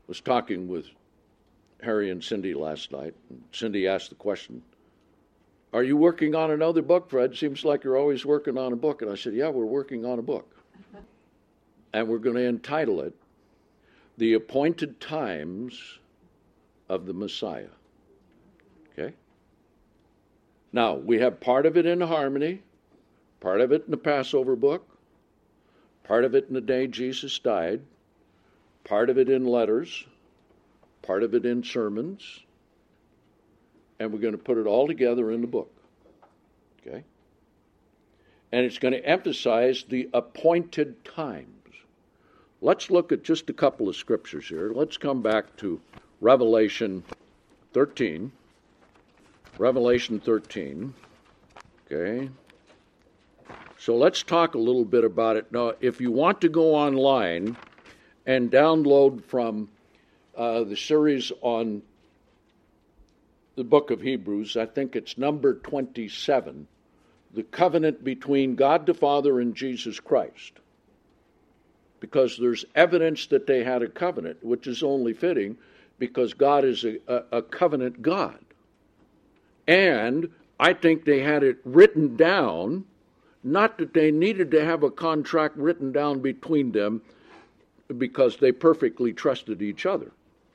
was talking with Harry and Cindy last night, and Cindy asked the question, "Are you working on another book, Fred? Seems like you're always working on a book." And I said, "Yeah, we're working on a book. And we're going to entitle it, The Appointed Times of the Messiah." Okay? Now, we have part of it in harmony, part of it in the Passover book, part of it in the day Jesus died, part of it in letters, part of it in sermons, and we're going to put it all together in the book. Okay? And it's going to emphasize the appointed times. Let's look at just a couple of scriptures here. Let's come back to Revelation 13. Revelation 13. Okay. So let's talk a little bit about it. Now, if you want to go online and download from the series on the book of Hebrews, I think it's number 27, the covenant between God the Father and Jesus Christ. Because there's evidence that they had a covenant, which is only fitting because God is a covenant God. And I think they had it written down, not that they needed to have a contract written down between them because they perfectly trusted each other,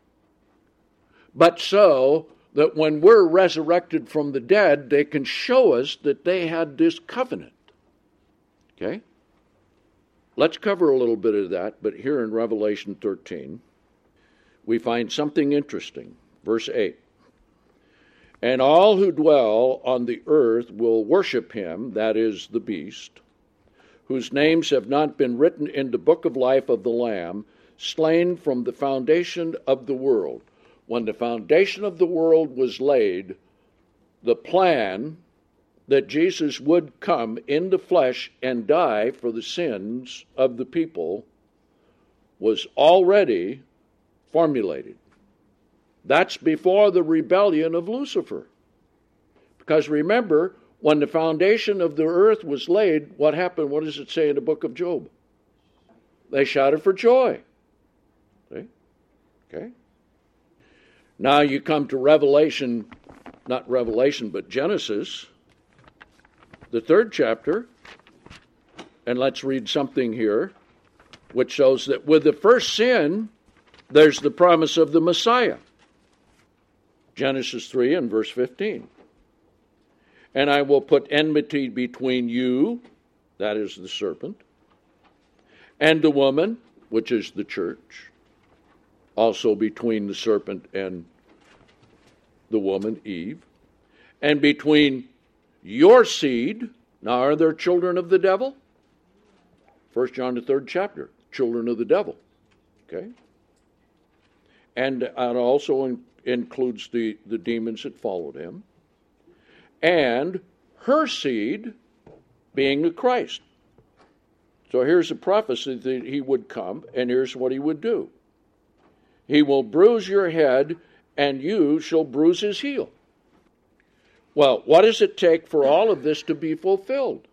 but so that when we're resurrected from the dead, they can show us that they had this covenant. Okay? Let's cover a little bit of that, but here in Revelation 13, we find something interesting. Verse 8. "And all who dwell on the earth will worship him," that is, the beast, "whose names have not been written in the book of life of the Lamb, slain from the foundation of the world." When the foundation of the world was laid, the plan that Jesus would come in the flesh and die for the sins of the people was already formulated. That's before the rebellion of Lucifer. Because remember, when the foundation of the earth was laid, what happened? What does it say in the book of Job? They shouted for joy. See? Okay? Now you come to Revelation, not Revelation, but Genesis, the 3rd chapter, and let's read something here, which shows that with the first sin, there's the promise of the Messiah. Genesis 3 and verse 15. "And I will put enmity between you," that is the serpent, "and the woman," which is the church, also between the serpent and the woman, Eve, "and between your seed." Now, are there children of the devil? 1 John the 3rd chapter, children of the devil. Okay? And it also includes the demons that followed him. "And her seed," being the Christ. So here's a prophecy that he would come, and here's what he would do. "He will bruise your head, and you shall bruise his heel." Well, what does it take for all of this to be fulfilled?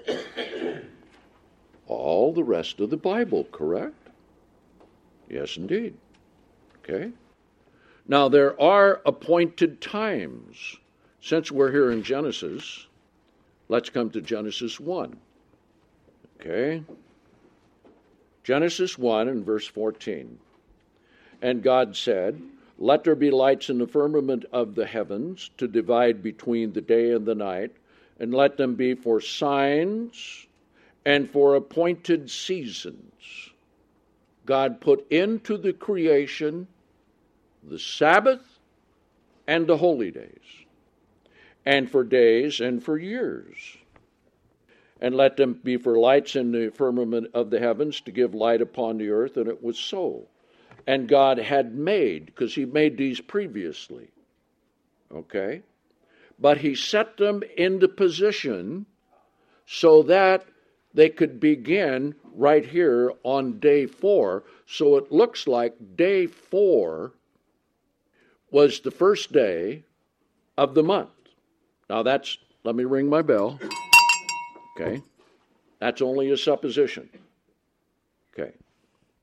All the rest of the Bible, correct? Yes, indeed. Okay? Now, there are appointed times. Since we're here in Genesis, let's come to Genesis 1. Okay? Genesis 1 and verse 14. "And God said, Let there be lights in the firmament of the heavens to divide between the day and the night, and let them be for signs and for appointed seasons." God put into the creation the Sabbath and the holy days, and for days and for years. "And let them be for lights in the firmament of the heavens to give light upon the earth," and it was so. And God had made, because he made these previously, okay? But he set them into position so that they could begin right here on day 4. So it looks like day 4 was the first day of the month. Now let me ring my bell. Okay? That's only a supposition. Okay.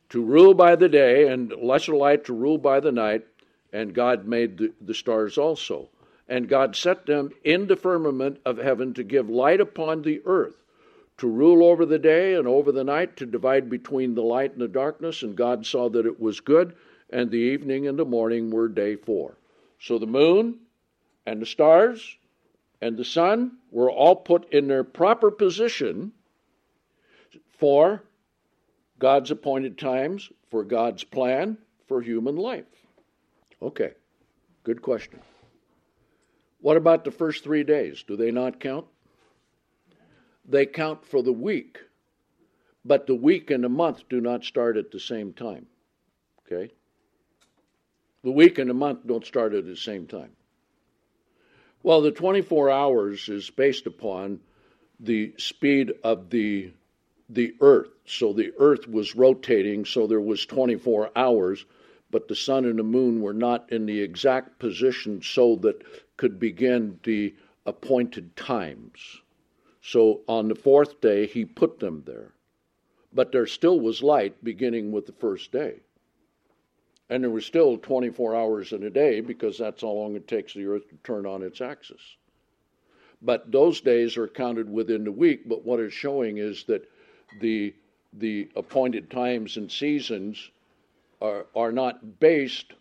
to rule by the day, and lesser light to rule by the night, and God made the stars also. And God set them in the firmament of heaven to give light upon the earth, to rule over the day and over the night, to divide between the light and the darkness. And God saw that it was good, and the evening and the morning were day 4. So the moon and the stars and the sun were all put in their proper position for God's appointed times, for God's plan for human life. Okay, good question. What about the first 3 days? Do they not count? They count for the week, but the week and the month do not start at the same time. Okay? The week and the month don't start at the same time. Well, the 24 hours is based upon the speed of the earth. So the earth was rotating, so there was 24 hours, but the sun and the moon were not in the exact position so that could begin the appointed times. So on the 4th day, he put them there. But there still was light beginning with the first day. And there was still 24 hours in a day, because that's how long it takes the earth to turn on its axis. But those days are counted within the week, but what it's showing is that the appointed times and seasons are not based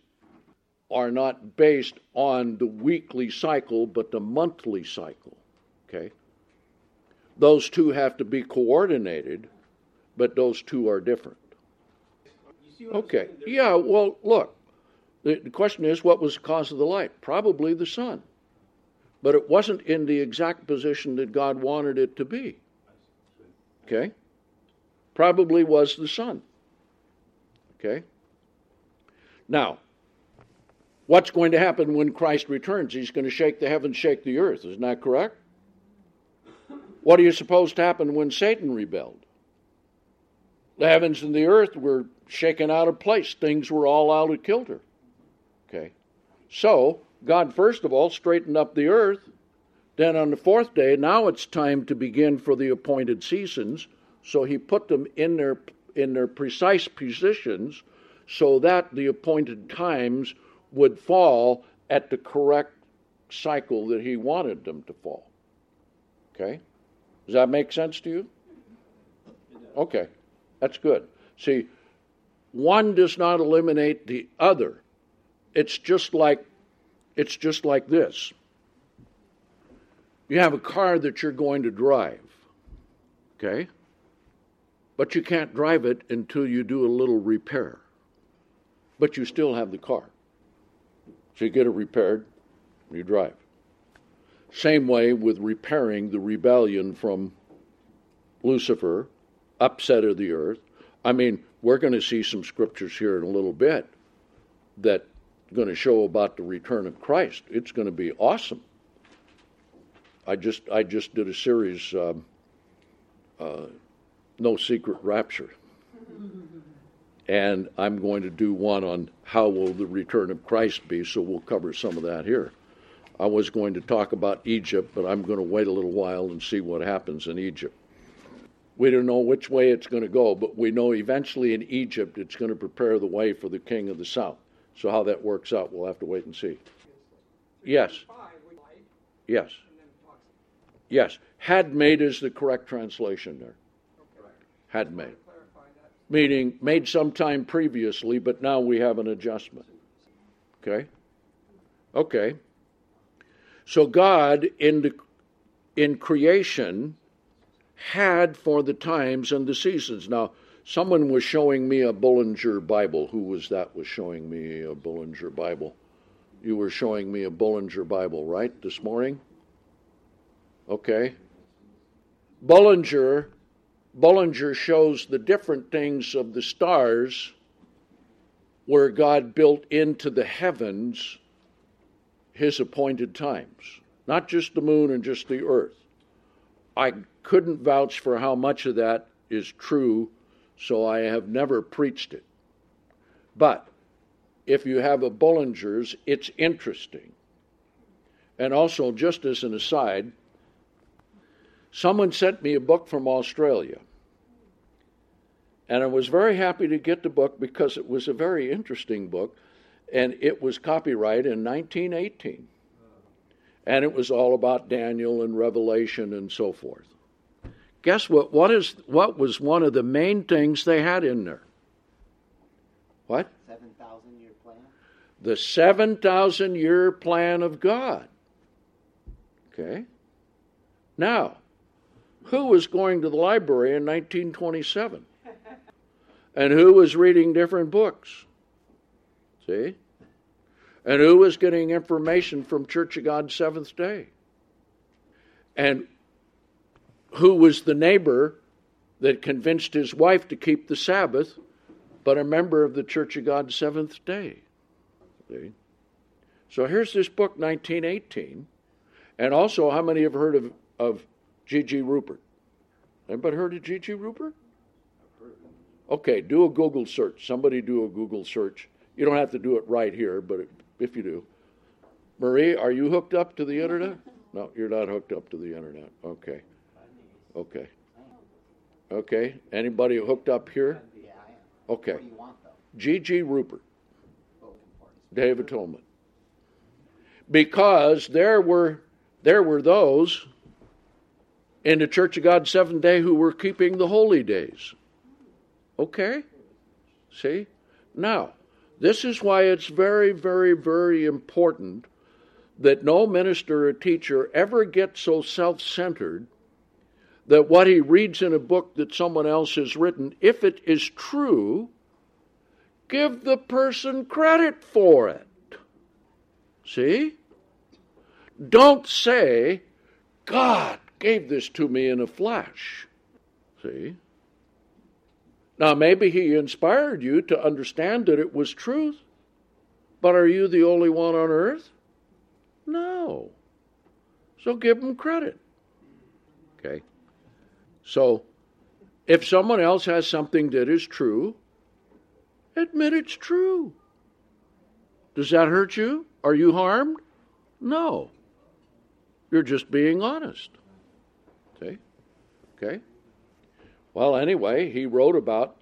on the weekly cycle, but the monthly cycle. Okay? Those two have to be coordinated, but those two are different. Okay. Yeah, well, look. The question is, what was the cause of the light? Probably the sun. But it wasn't in the exact position that God wanted it to be. Okay? Probably was the sun. Okay? Now, what's going to happen when Christ returns? He's going to shake the heavens, shake the earth. Isn't that correct? What are you supposed to happen when Satan rebelled? The heavens and the earth were shaken out of place. Things were all out of kilter. Okay. So, God first of all straightened up the earth. Then on the 4th day, now it's time to begin for the appointed seasons. So he put them in their precise positions so that the appointed times would fall at the correct cycle that he wanted them to fall. Okay? Does that make sense to you? Okay. That's good. See, one does not eliminate the other. It's just like this. You have a car that you're going to drive. Okay? But you can't drive it until you do a little repair. But you still have the car. So you get it repaired, you drive. Same way with repairing the rebellion from Lucifer, upset of the earth. I mean, we're going to see some scriptures here in a little bit that are going to show about the return of Christ. It's going to be awesome. I just did a series, No Secret Rapture. And I'm going to do one on how will the return of Christ be, so we'll cover some of that here. I was going to talk about Egypt, but I'm going to wait a little while and see what happens in Egypt. We don't know which way it's going to go, but we know eventually in Egypt it's going to prepare the way for the king of the south. So how that works out, we'll have to wait and see. Yes. Yes. Yes. Had made is the correct translation there. Had made. Meaning made sometime previously, but now we have an adjustment. Okay? Okay. So God in creation had for the times and the seasons. Now, someone was showing me a Bullinger Bible. Who was that was showing me a Bullinger Bible? You were showing me a Bullinger Bible, right, this morning? Okay. Bullinger shows the different things of the stars where God built into the heavens his appointed times. Not just the moon and just the earth. I couldn't vouch for how much of that is true, so I have never preached it. But if you have a Bullinger's, it's interesting. And also, just as an aside, someone sent me a book from Australia. And I was very happy to get the book because it was a very interesting book, and it was copyrighted in 1918. And it was all about Daniel and Revelation and so forth. Guess what? What was one of the main things they had in there? What? 7,000-year plan? The 7,000-year plan of God. Okay? Now, who was going to the library in 1927? And who was reading different books? See? And who was getting information from Church of God Seventh Day? And who was the neighbor that convinced his wife to keep the Sabbath, but a member of the Church of God Seventh Day? See? So here's this book, 1918. And also, how many have heard of G.G. Rupert? Anybody heard of G.G. Rupert? Okay, do a Google search. Somebody do a Google search. You don't have to do it right here, but if you do. Marie, are you hooked up to the internet? No, you're not hooked up to the internet. Okay. Okay. Okay. Anybody hooked up here? Yeah, I am. Okay. What do you want, though? G.G. Rupert, Both important. Day of Atonement. Because there were those in the Church of God Seventh Day who were keeping the holy days. Okay? See? Now, this is why it's very, very, very important that no minister or teacher ever gets so self-centered that what he reads in a book that someone else has written, if it is true, give the person credit for it. See? Don't say, God gave this to me in a flash. See? Now, maybe he inspired you to understand that it was truth, but are you the only one on earth? No. So give him credit. Okay? So, if someone else has something that is true, admit it's true. Does that hurt you? Are you harmed? No. You're just being honest. See? Okay? Well, anyway, he was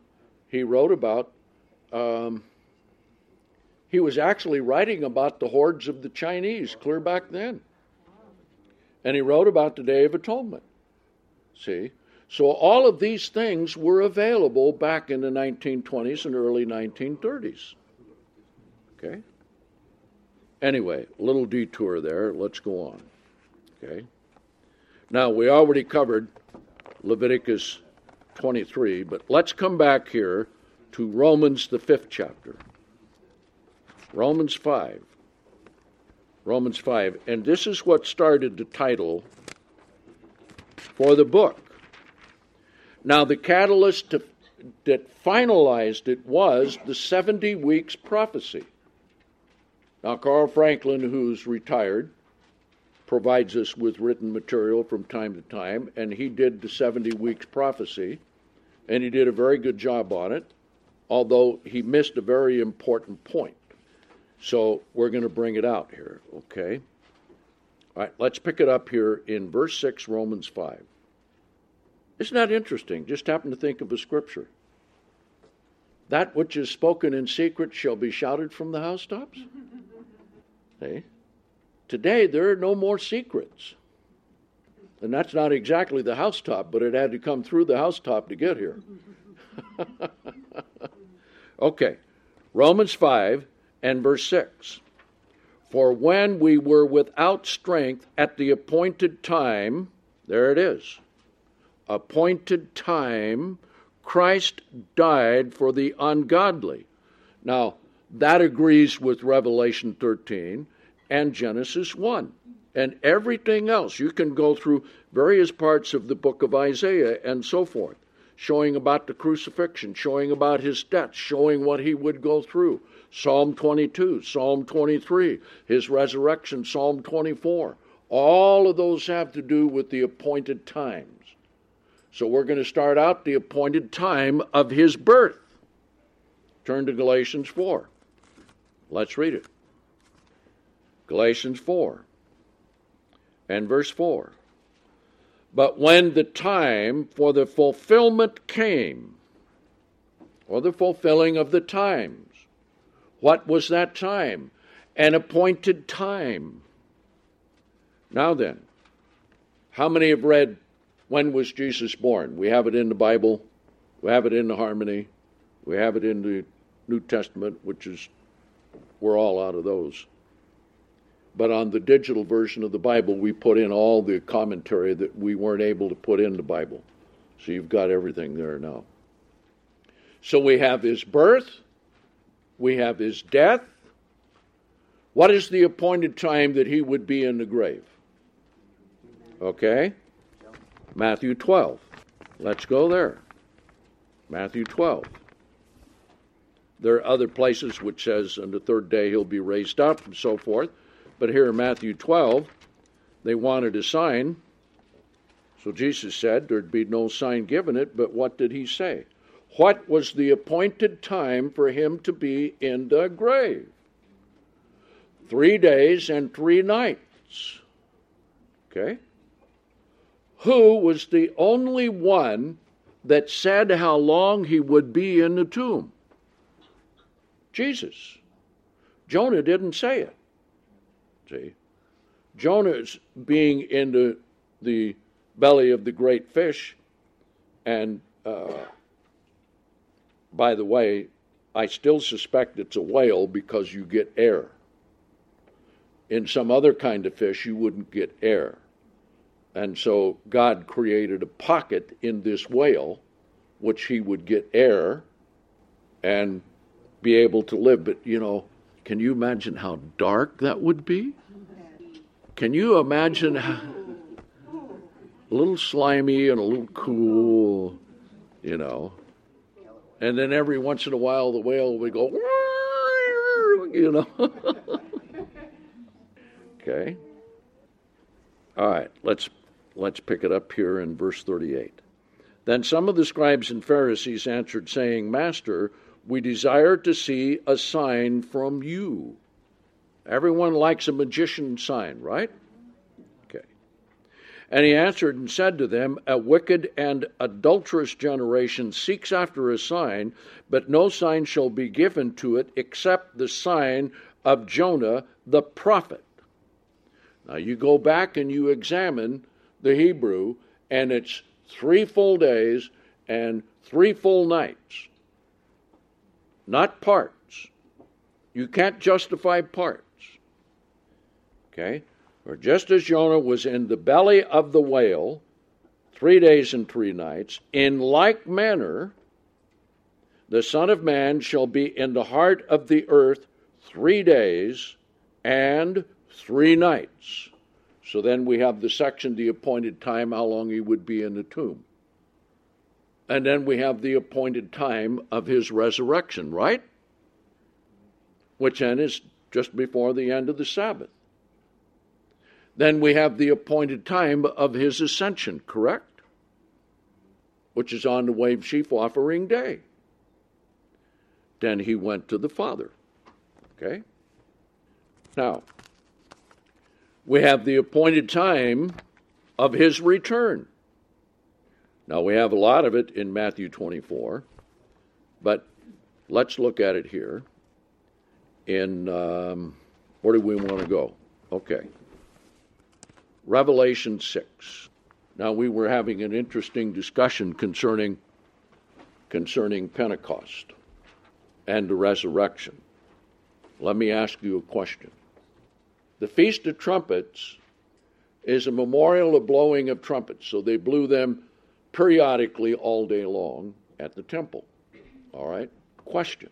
actually writing about the hordes of the Chinese clear back then. And he wrote about the Day of Atonement. See? So all of these things were available back in the 1920s and early 1930s. Okay? Anyway, a little detour there. Let's go on. Okay? Now, we already covered Leviticus 23, but let's come back here to Romans, the 5th chapter. Romans 5. Romans 5. And this is what started the title for the book. Now, the catalyst that finalized it was the 70 weeks prophecy. Now, Carl Franklin, who's retired, provides us with written material from time to time, and he did the 70 weeks prophecy, and he did a very good job on it, although he missed a very important point. So we're going to bring it out here, okay? All right, let's pick it up here in verse 6, Romans 5. Isn't that interesting? Just happen to think of a scripture. That which is spoken in secret shall be shouted from the housetops. See? Today, there are no more secrets. And that's not exactly the housetop, but it had to come through the housetop to get here. Okay, Romans 5 and verse 6. For when we were without strength at the appointed time, there it is, appointed time, Christ died for the ungodly. Now, that agrees with Revelation 13 and Genesis 1. And everything else, you can go through various parts of the book of Isaiah and so forth, showing about the crucifixion, showing about his death, showing what he would go through. Psalm 22, Psalm 23, his resurrection, Psalm 24. All of those have to do with the appointed times. So we're going to start out the appointed time of his birth. Turn to Galatians 4. Let's read it. Galatians 4 and verse 4. But when the time for the fulfillment came, or the fulfilling of the times. What was that time? An appointed time. Now then, how many have read When Was Jesus Born? We have it in the Bible. We have it in the Harmony. We have it in the New Testament, which is, we're all out of those. But on the digital version of the Bible, we put in all the commentary that we weren't able to put in the Bible. So you've got everything there now. So we have his birth. We have his death. What is the appointed time that he would be in the grave? Okay? Matthew 12. Let's go there. Matthew 12. There are other places which says on the third day he'll be raised up and so forth. But here in Matthew 12, they wanted a sign. So Jesus said there'd be no sign given it, but what did he say? What was the appointed time for him to be in the grave? 3 days and 3 nights. Okay? Who was the only one that said how long he would be in the tomb? Jesus. Jonah didn't say it. See? Jonah's being in the belly of the great fish, and by the way, I still suspect it's a whale because you get air. In some other kind of fish, you wouldn't get air. And so God created a pocket in this whale, which he would get air and be able to live. But, can you imagine how dark that would be? Can you imagine how a little slimy and a little cool, And then every once in a while the whale would go, Okay. All right, let's pick it up here in verse 38. Then some of the scribes and Pharisees answered, saying, Master, we desire to see a sign from you. Everyone likes a magician sign, right? Okay. And he answered and said to them, a wicked and adulterous generation seeks after a sign, but no sign shall be given to it except the sign of Jonah the prophet. Now you go back and you examine the Hebrew, and it's 3 full days and 3 full nights. Not parts. You can't justify parts. Okay? For just as Jonah was in the belly of the whale 3 days and 3 nights, in like manner the Son of Man shall be in the heart of the earth 3 days and 3 nights. So then we have the section, the appointed time, how long he would be in the tomb. And then we have the appointed time of his resurrection, right? Which then is just before the end of the Sabbath. Then we have the appointed time of his ascension, correct? Which is on the wave sheaf offering day. Then he went to the Father. Okay? Now, we have the appointed time of his return. Now, we have a lot of it in Matthew 24, but let's look at it here in, where do we want to go? Okay. Revelation 6. Now, we were having an interesting discussion concerning Pentecost and the resurrection. Let me ask you a question. The Feast of Trumpets is a memorial of blowing of trumpets, so they blew them periodically all day long at the temple. All right? Question.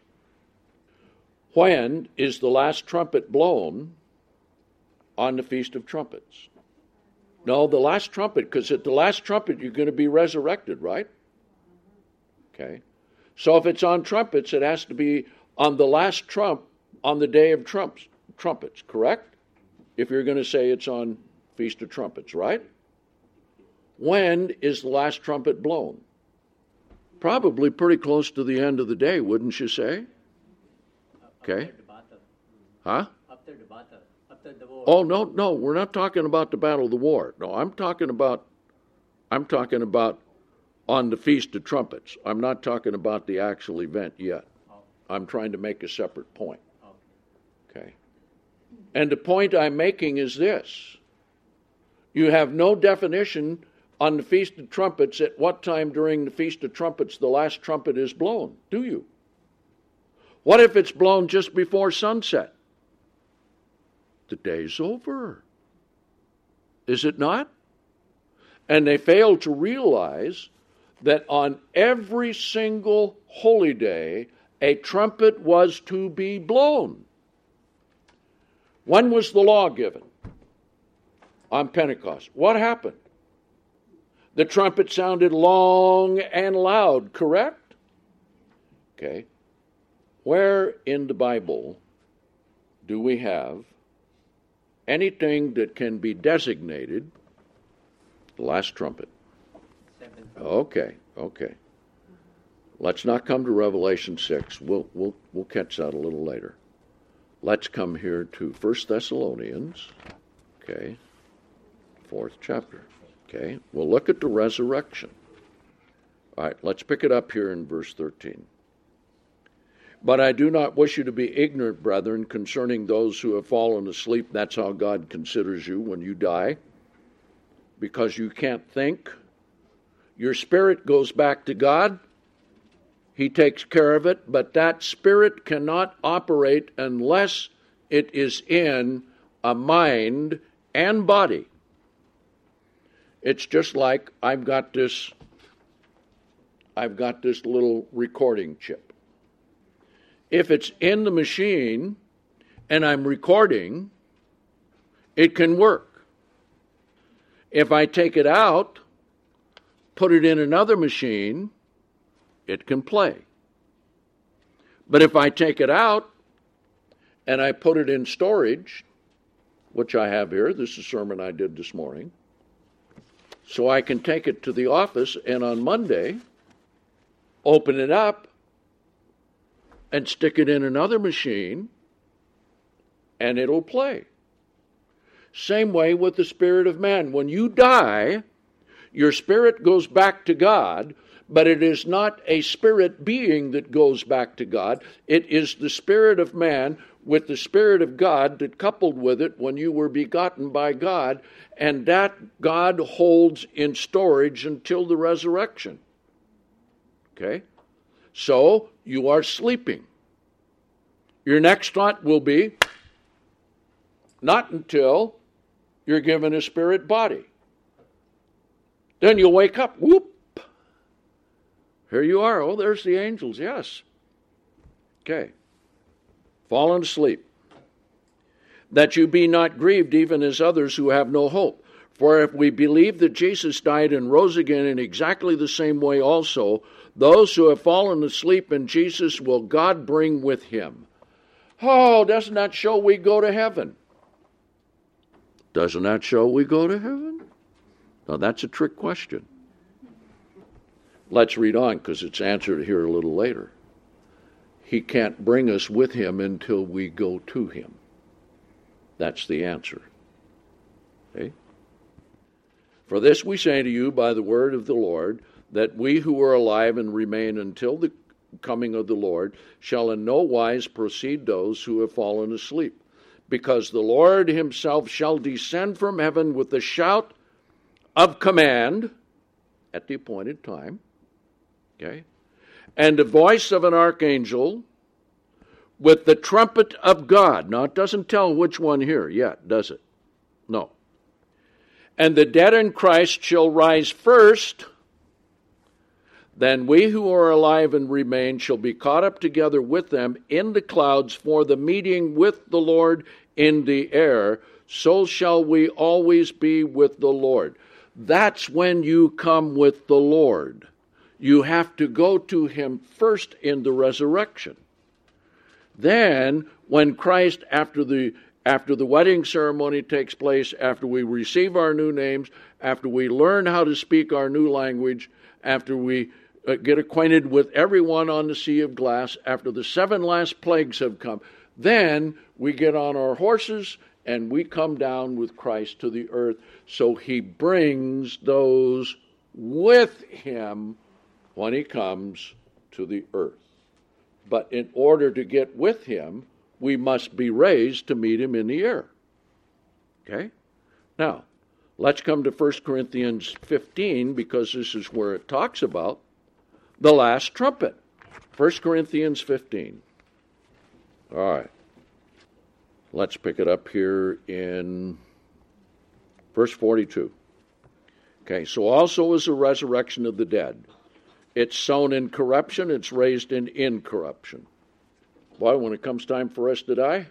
When is the last trumpet blown on the Feast of Trumpets? No, the last trumpet, because at the last trumpet you're going to be resurrected, right? Okay. So if it's on trumpets, it has to be on the last trump on the day of trumpets, correct? If you're going to say it's on Feast of Trumpets, right? When is the last trumpet blown? Probably pretty close to the end of the day, wouldn't you say? Okay. Huh? After the battle, after the war. Oh, no, we're not talking about the Battle of the War. No, I'm talking about on the Feast of Trumpets. I'm not talking about the actual event yet. I'm trying to make a separate point. Okay. And the point I'm making is this. You have no definition on the Feast of Trumpets at what time during the Feast of Trumpets the last trumpet is blown, do you? What if it's blown just before sunset? The day's over. Is it not? And they fail to realize that on every single holy day, a trumpet was to be blown. When was the law given? On Pentecost. What happened? The trumpet sounded long and loud, correct? Okay. Where in the Bible do we have anything that can be designated the last trumpet? Okay. Let's not come to Revelation 6. We'll catch that a little later. Let's come here to 1 Thessalonians, okay, 4th chapter. Okay, we'll look at the resurrection. All right, let's pick it up here in verse 13. But I do not wish you to be ignorant, brethren, concerning those who have fallen asleep. That's how God considers you when you die, because you can't think. Your spirit goes back to God. He takes care of it, but that spirit cannot operate unless it is in a mind and body. It's just like I've got this little recording chip. If it's in the machine and I'm recording, it can work. If I take it out, put it in another machine, it can play. But if I take it out and I put it in storage, which I have here, this is a sermon I did this morning, so I can take it to the office and on Monday, open it up and stick it in another machine and it'll play. Same way with the spirit of man. When you die, your spirit goes back to God, but it is not a spirit being that goes back to God. It is the spirit of man with the spirit of God that coupled with it when you were begotten by God, and that God holds in storage until the resurrection. Okay? So, you are sleeping. Your next thought will be, not until you're given a spirit body. Then you'll wake up, whoop. Here you are. Oh, there's the angels, yes. Okay. Fallen asleep. That you be not grieved even as others who have no hope. For if we believe that Jesus died and rose again in exactly the same way also, those who have fallen asleep in Jesus will God bring with him. Oh, doesn't that show we go to heaven? Doesn't that show we go to heaven? Now that's a trick question. Let's read on because it's answered here a little later. He can't bring us with him until we go to him. That's the answer. Okay? For this we say to you by the word of the Lord, that we who are alive and remain until the coming of the Lord shall in no wise precede those who have fallen asleep. Because the Lord himself shall descend from heaven with a shout of command at the appointed time, okay, and the voice of an archangel with the trumpet of God. Now, it doesn't tell which one here yet, does it? No. And the dead in Christ shall rise first. Then we who are alive and remain shall be caught up together with them in the clouds for the meeting with the Lord in the air. So shall we always be with the Lord. That's when you come with the Lord. You have to go to him first in the resurrection. Then, when Christ, after the wedding ceremony takes place, after we receive our new names, after we learn how to speak our new language, after we get acquainted with everyone on the sea of glass, after the 7 last plagues have come, then we get on our horses and we come down with Christ to the earth. So he brings those with him when he comes to the earth. But in order to get with him, we must be raised to meet him in the air. Okay? Now, let's come to 1 Corinthians 15, because this is where it talks about the last trumpet. 1 Corinthians 15. All right. Let's pick it up here in verse 42. Okay, so also is the resurrection of the dead. It's sown in corruption, it's raised in incorruption. Boy, when it comes time for us to die,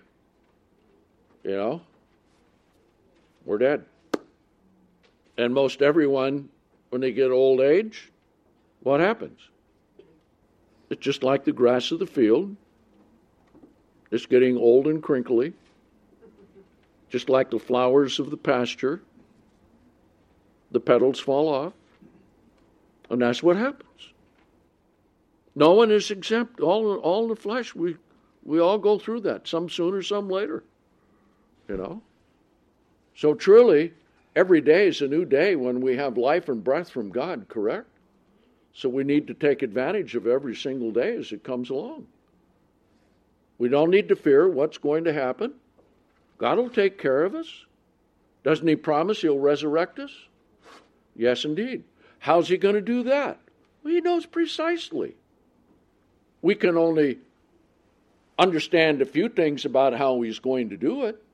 we're dead. And most everyone, when they get old age, what happens? It's just like the grass of the field. It's getting old and crinkly. Just like the flowers of the pasture. The petals fall off. And that's what happens. No one is exempt. All the flesh, we all go through that. Some sooner, some later. So truly, every day is a new day when we have life and breath from God, correct? So we need to take advantage of every single day as it comes along. We don't need to fear what's going to happen. God will take care of us. Doesn't he promise he'll resurrect us? Yes, indeed. How's he going to do that? Well, he knows precisely. We can only understand a few things about how he's going to do it,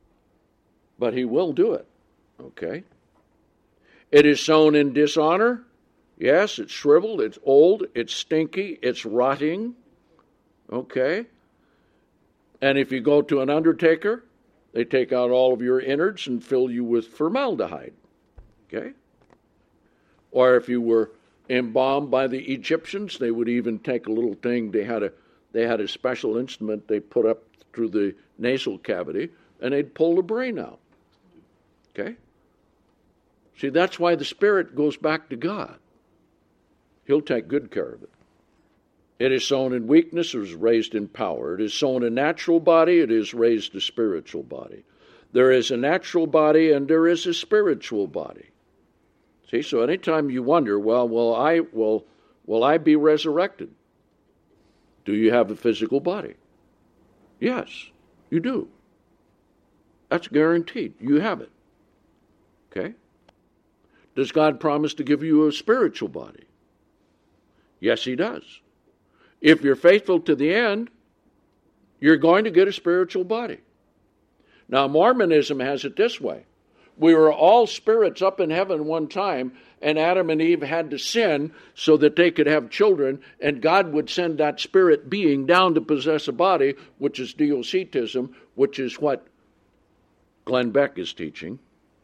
but he will do it. Okay? It is sown in dishonor. Yes, it's shriveled, it's old, it's stinky, it's rotting. Okay? And if you go to an undertaker, they take out all of your innards and fill you with formaldehyde. Okay? Or if you were embalmed by the Egyptians, they would even take a little thing. They had a special instrument they put up through the nasal cavity, and they'd pull the brain out. Okay? See, that's why the spirit goes back to God. He'll take good care of it. It is sown in weakness, it is raised in power. It is sown a natural body, it is raised a spiritual body. There is a natural body and there is a spiritual body. See, so anytime you wonder, well, will I be resurrected? Do you have a physical body? Yes, you do. That's guaranteed. You have it. Okay? Does God promise to give you a spiritual body? Yes, he does. If you're faithful to the end, you're going to get a spiritual body. Now, Mormonism has it this way. We were all spirits up in heaven one time, and Adam and Eve had to sin so that they could have children, and God would send that spirit being down to possess a body, which is Docetism, which is what Glenn Beck is teaching.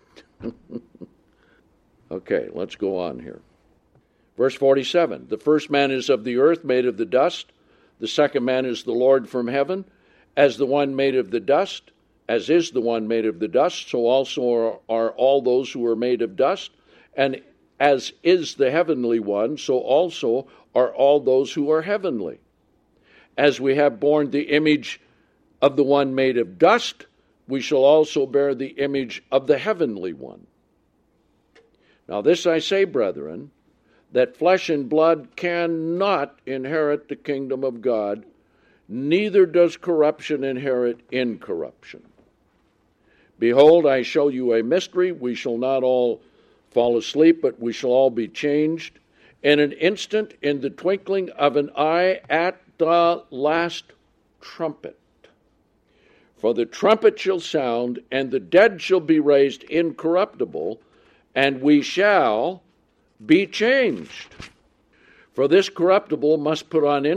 Okay, let's go on here. Verse 47, the first man is of the earth, made of the dust. The second man is the Lord from heaven. As the one made of the dust, as is the one made of the dust, so also are all those who are made of dust. And as is the heavenly one, so also are all those who are heavenly. As we have borne the image of the one made of dust, we shall also bear the image of the heavenly one. Now this I say, brethren, that flesh and blood cannot inherit the kingdom of God, neither does corruption inherit incorruption. Behold, I show you a mystery. We shall not all fall asleep, but we shall all be changed in an instant, in the twinkling of an eye, at the last trumpet. For the trumpet shall sound, and the dead shall be raised incorruptible, and we shall be changed. For this corruptible must put on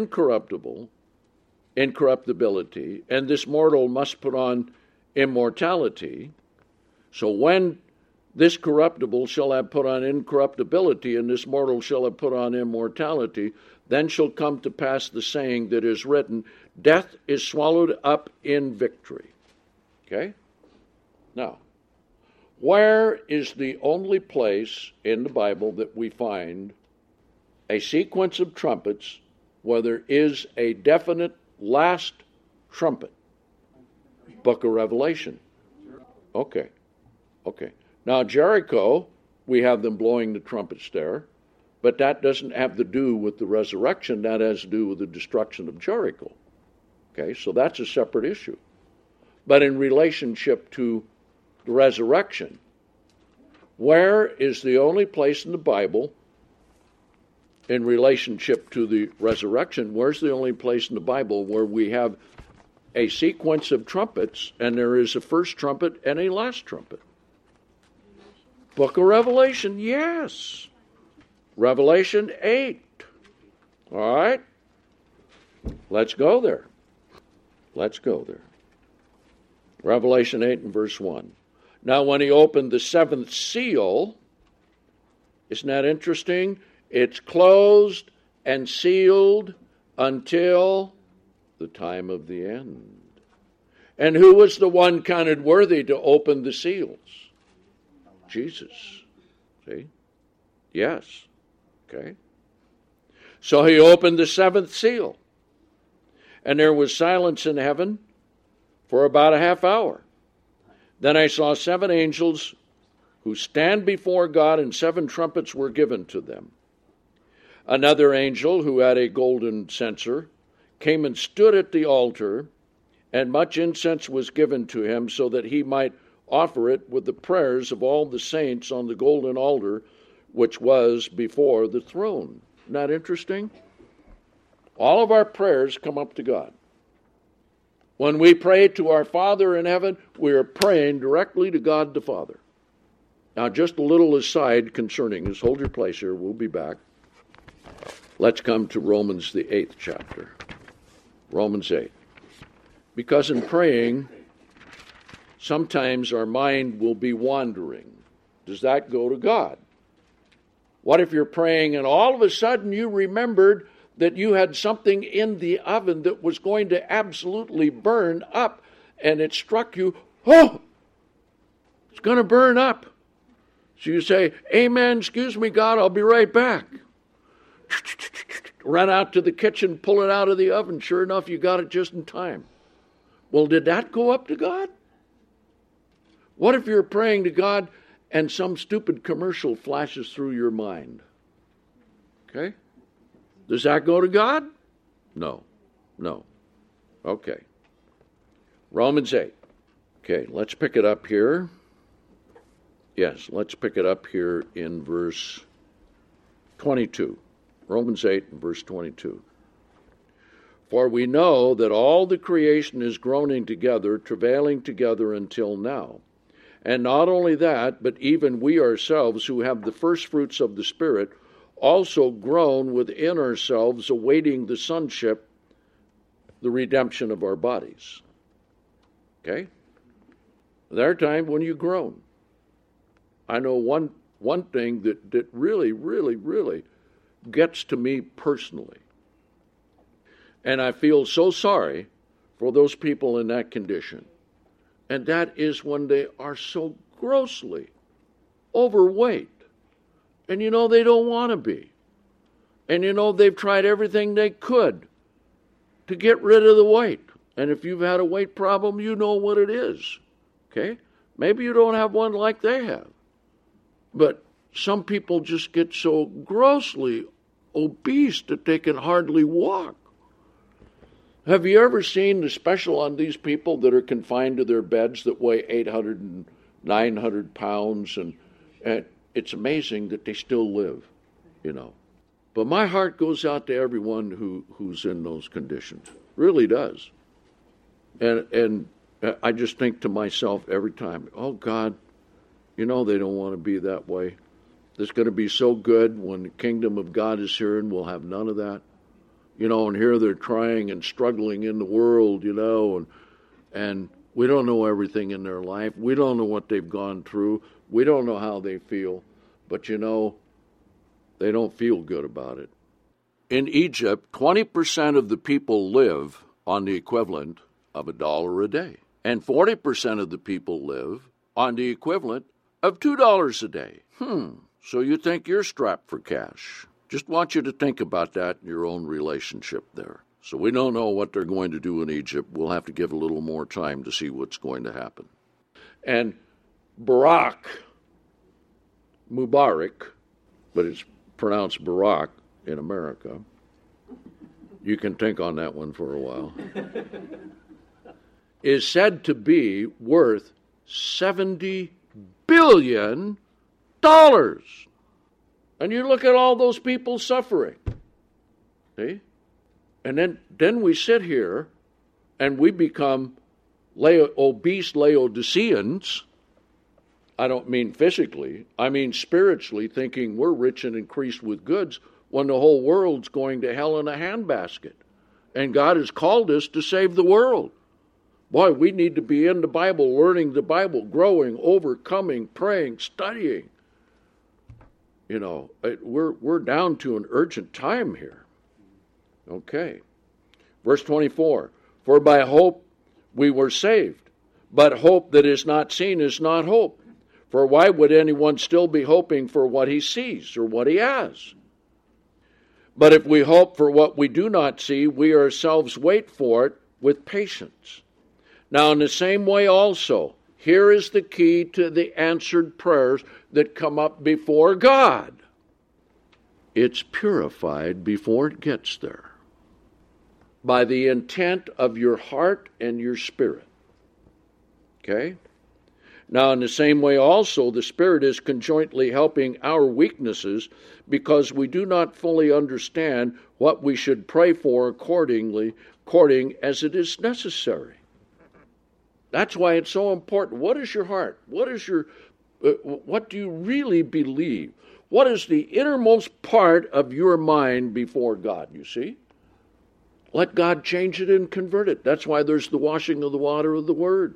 incorruptibility, and this mortal must put on immortality. So when this corruptible shall have put on incorruptibility, and this mortal shall have put on immortality, then shall come to pass the saying that is written, death is swallowed up in victory. Okay? Now, where is the only place in the Bible that we find a sequence of trumpets where there is a definite last trumpet? Book of Revelation. Okay. Now Jericho we have them blowing the trumpets there, but that doesn't have to do with the resurrection. That has to do with the destruction of Jericho. Okay, so that's a separate issue. But in relationship to the resurrection, where is the only place in the Bible in relationship to the resurrection, where's the only place in the Bible where we have a sequence of trumpets and there is a first trumpet and a last trumpet? Book of Revelation, yes. Revelation 8. All right? Let's go there. Let's go there. Revelation 8 and verse 1. Now when he opened the seventh seal, isn't that interesting? It's closed and sealed until the time of the end. And who was the one counted worthy to open the seals? Jesus. See? Yes. Okay. So he opened the seventh seal. And there was silence in heaven for about a half hour. Then I saw 7 angels who stand before God, and 7 trumpets were given to them. Another angel, who had a golden censer, came and stood at the altar, and much incense was given to him, so that he might offer it with the prayers of all the saints on the golden altar, which was before the throne. Isn't that interesting? All of our prayers come up to God. When we pray to our Father in heaven, we are praying directly to God the Father. Now, just a little aside concerning this. Hold your place here. We'll be back. Let's come to Romans, the 8th chapter. Romans 8. Because in praying, sometimes our mind will be wandering. Does that go to God? What if you're praying and all of a sudden you remembered that you had something in the oven that was going to absolutely burn up, and it struck you, oh, it's going to burn up. So you say, amen, excuse me, God, I'll be right back. Run out to the kitchen, pull it out of the oven. Sure enough, you got it just in time. Well, did that go up to God? What if you're praying to God and some stupid commercial flashes through your mind? Okay? Does that go to God? No. No. Okay. Romans 8. Okay, let's pick it up here. Yes, let's pick it up here in verse 22. Romans 8 and verse 22. For we know that all the creation is groaning together, travailing together until now. And not only that, but even we ourselves who have the first fruits of the Spirit also groan within ourselves, awaiting the sonship, the redemption of our bodies. Okay? There are times when you groan. I know one thing that really, really, really gets to me personally. And I feel so sorry for those people in that condition. And that is when they are so grossly overweight. And they don't want to be. And they've tried everything they could to get rid of the weight. And if you've had a weight problem, you know what it is. Okay? Maybe you don't have one like they have. But some people just get so grossly obese that they can hardly walk. Have you ever seen the special on these people that are confined to their beds that weigh 800 and 900 pounds? And it's amazing that they still live, But my heart goes out to everyone who's in those conditions. Really does. And I just think to myself every time, oh, God, they don't want to be that way. It's going to be so good when the kingdom of God is here, and we'll have none of that. And here they're trying and struggling in the world, and we don't know everything in their life. We don't know what they've gone through. We don't know how they feel. But, they don't feel good about it. In Egypt, 20% of the people live on the equivalent of $1 a day. And 40% of the people live on the equivalent of $2 a day. So you think you're strapped for cash. Just want you to think about that in your own relationship there. So we don't know what they're going to do in Egypt. We'll have to give a little more time to see what's going to happen. And Barak, Mubarak, but it's pronounced Barack in America. You can think on that one for a while. Is said to be worth $70 billion. And you look at all those people suffering. See? And then we sit here and we become obese Laodiceans. I don't mean physically. I mean spiritually, thinking we're rich and increased with goods when the whole world's going to hell in a handbasket. And God has called us to save the world. Boy, we need to be in the Bible, learning the Bible, growing, overcoming, praying, studying. You know, we're down to an urgent time here. Okay. Verse 24, for by hope we were saved, but hope that is not seen is not hope. For why would anyone still be hoping for what he sees or what he has? But if we hope for what we do not see, we ourselves wait for it with patience. Now, in the same way also, here is the key to the answered prayers that come up before God. It's purified before it gets there by the intent of your heart and your spirit. Okay? Now, in the same way also, the Spirit is conjointly helping our weaknesses because we do not fully understand what we should pray for according as it is necessary. That's why it's so important. What is your heart? What do you really believe? What is the innermost part of your mind before God, you see? Let God change it and convert it. That's why there's the washing of the water of the Word.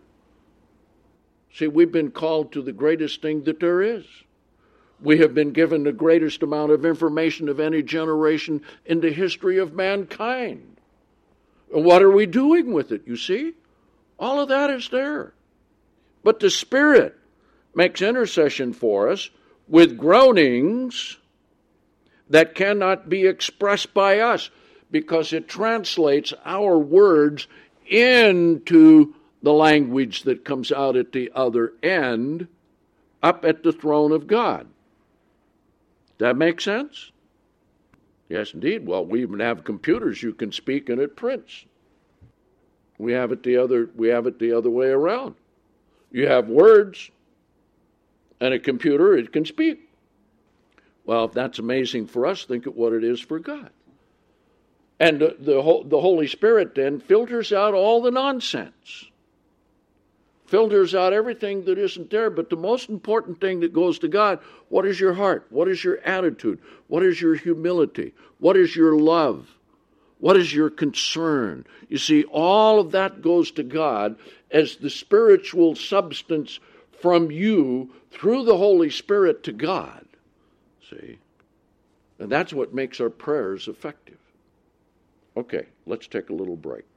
See, we've been called to the greatest thing that there is. We have been given the greatest amount of information of any generation in the history of mankind. And what are we doing with it, you see? All of that is there. But the Spirit makes intercession for us with groanings that cannot be expressed by us because it translates our words into the language that comes out at the other end up at the throne of God. That make sense? Yes, indeed. Well, we even have computers you can speak and it prints. We have it the other way around. You have words and a computer, it can speak. Well, if that's amazing for us, think of what it is for God. And the Holy Spirit then filters out all the nonsense. Filters out everything that isn't there. But the most important thing that goes to God, what is your heart? What is your attitude? What is your humility? What is your love? What is your concern? You see, all of that goes to God as the spiritual substance from you through the Holy Spirit to God. See? And that's what makes our prayers effective. Okay, let's take a little break.